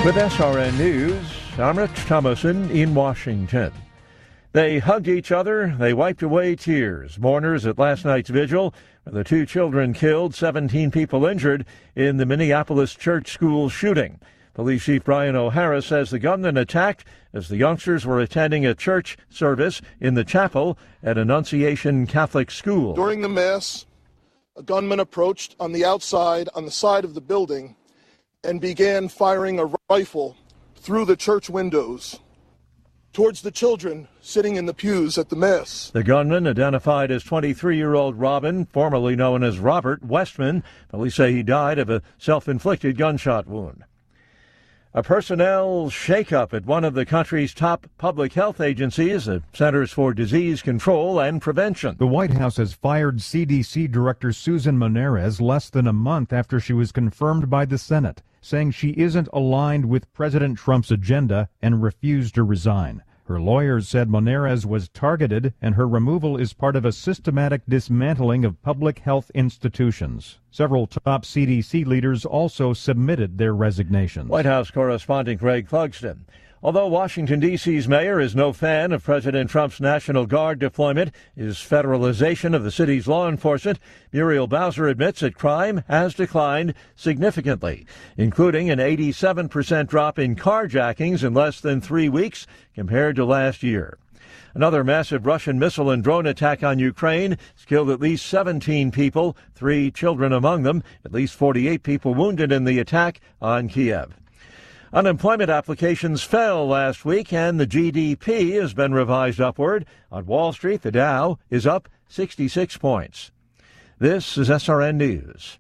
With SRN News, I'm Rich Thomason in Washington. They hugged each other. They wiped away tears. Mourners at last night's vigil, where the 2 children killed, 17 people injured in the Minneapolis church school shooting. Police Chief Brian O'Hara says the gunman attacked as the youngsters were attending a church service in the chapel at Annunciation Catholic School. During the Mass, a gunman approached on the outside, on the side of the building, and began firing a rifle through the church windows towards the children sitting in the pews at the Mass. The gunman, identified as 23-year-old Robin, formerly known as Robert Westman, police say he died of a self-inflicted gunshot wound. A personnel shakeup at one of the country's top public health agencies, the Centers for Disease Control and Prevention. The White House has fired CDC Director Susan Monarez less than a month after she was confirmed by the Senate, saying she isn't aligned with President Trump's agenda and refused to resign. Her lawyers said Monarez was targeted and her removal is part of a systematic dismantling of public health institutions. Several top CDC leaders also submitted their resignations. White House correspondent Greg Clugston. Although Washington, D.C.'s mayor is no fan of President Trump's National Guard deployment, his federalization of the city's law enforcement, Muriel Bowser admits that crime has declined significantly, including an 87% drop in carjackings in less than 3 weeks compared to last year. Another massive Russian missile and drone attack on Ukraine has killed at least 17 people, 3 children among them, at least 48 people wounded in the attack on Kiev. Unemployment applications fell last week, and the GDP has been revised upward. On Wall Street, the Dow is up 66 points. This is SRN News.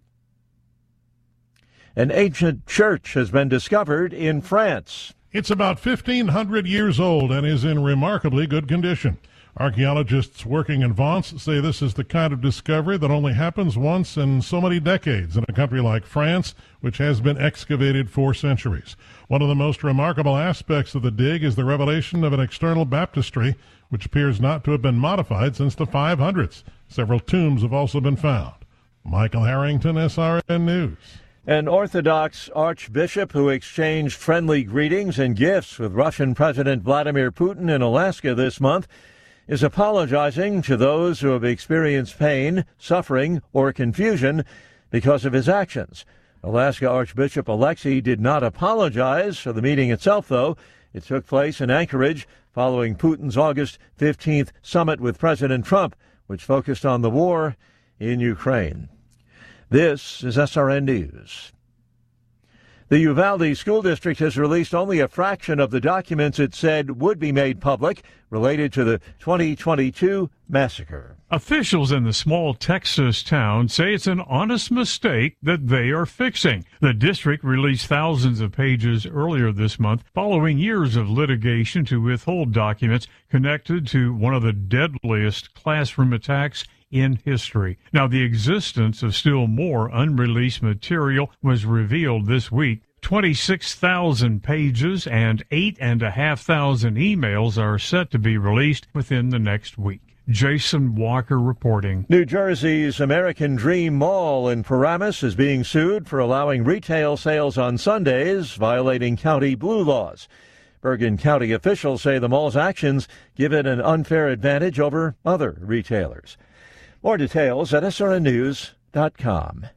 An ancient church has been discovered in France. It's about 1,500 years old and is in remarkably good condition. Archaeologists working in Vence say this is the kind of discovery that only happens once in so many decades in a country like France, which has been excavated for centuries. One of the most remarkable aspects of the dig is the revelation of an external baptistry, which appears not to have been modified since the 500s. Several tombs have also been found. Michael Harrington, SRN News. An Orthodox archbishop who exchanged friendly greetings and gifts with Russian President Vladimir Putin in Alaska this month is apologizing to those who have experienced pain, suffering, or confusion because of his actions. Alaska Archbishop Alexei did not apologize for the meeting itself, though. It took place in Anchorage following Putin's August 15th summit with President Trump, which focused on the war in Ukraine. This is SRN News. The Uvalde School District has released only a fraction of the documents it said would be made public related to the 2022 massacre. Officials in the small Texas town say it's an honest mistake that they are fixing. The district released thousands of pages earlier this month following years of litigation to withhold documents connected to one of the deadliest classroom attacks in history. Now, the existence of still more unreleased material was revealed this week. 26,000 pages and 8,500 emails are set to be released within the next week. Jason Walker reporting. New Jersey's American Dream Mall in Paramus is being sued for allowing retail sales on Sundays, violating county blue laws. Bergen County officials say the mall's actions give it an unfair advantage over other retailers. More details at srnnews.com.